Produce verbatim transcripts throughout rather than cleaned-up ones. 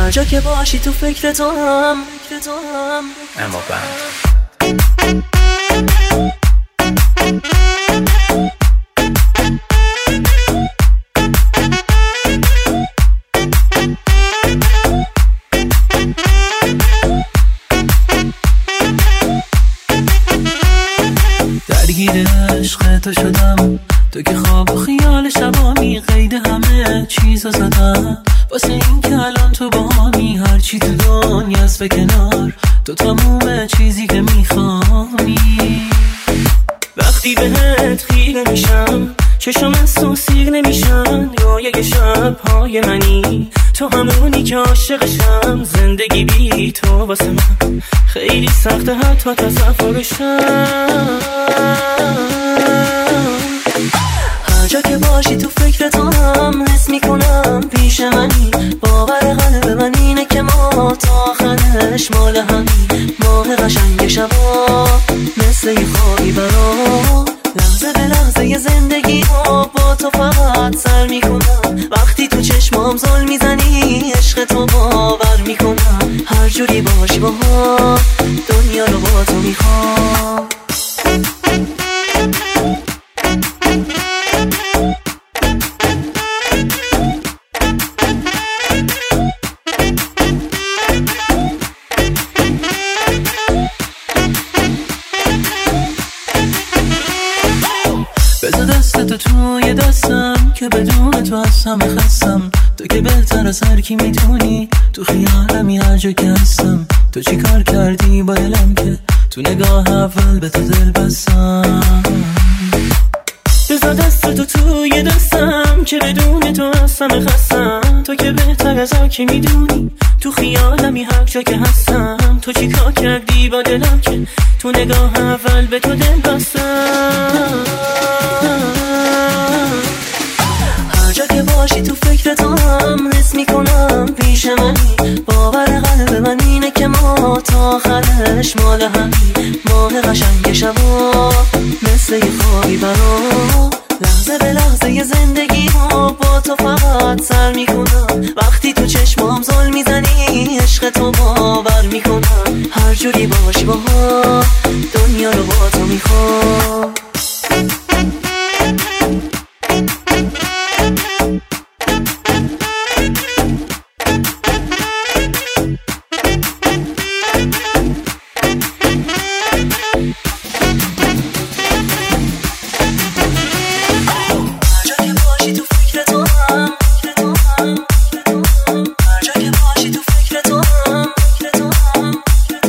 هر جا که باشی تو فکر تو هم فکر تو هم اما بند درگیر عشق تو شدم، تو که خواب و خیال شبامی قید همه چیزو زدم، واسه این که الان تو با همی هرچی تو دنیاست به کنار، تو تموم چیزی که میخوامی. وقتی بهت خیره میشم چشم از تو سیر نمیشن، رویای شب‌های منی تو همونی که عاشقشم، زندگی بی تو واسه من خیلی سخته حتی تصورشم. هر جا که باشی تو فکر تو هم حس میکنم پیش منی، باور قلب من اینه که ما تا آخرش مال همین، ماه قشنگ شبا مثل یه خوابی برام، لحظه به لحظه یه زندگی ها با تو فقط سر میکنم، وقتی تو چشمام زل میزنی عشق تو باور میکنم، هر جوری باشی با ها دنیا رو با تو میخوام. بذار دستتو توی دستم که بدون تو از همه خستم، تو که بهتر از هر کی میدونی تو خیالمی هر جا که هستم، تو چی کار کردی با دلم که تو نگاه اول به تو دل بستم. بذار دستتو توی دستم که بدون تو از همه خستم، تو که بهتر از هر کی میدونی تو خیالمی هر جا که هستم، تو چی کار کردی با دلم که تو نگاه اول به تو دل بستم. هر جا که باشی تو فکر تو هم حس میکنم پیش منی، باور قلب من اینه که ما تا آخرش مال همین، ماه قشنگ شبا مثل یه خوابی برام، لحظه به لحظه یه زندگی ها با تو فقط سر میکنم، وقتی تو چشمام زل میزنی عشق تو باور میکنم، هر جوری باشی با ها دنیا رو با تو میخوام.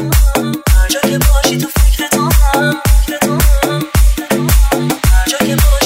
Hard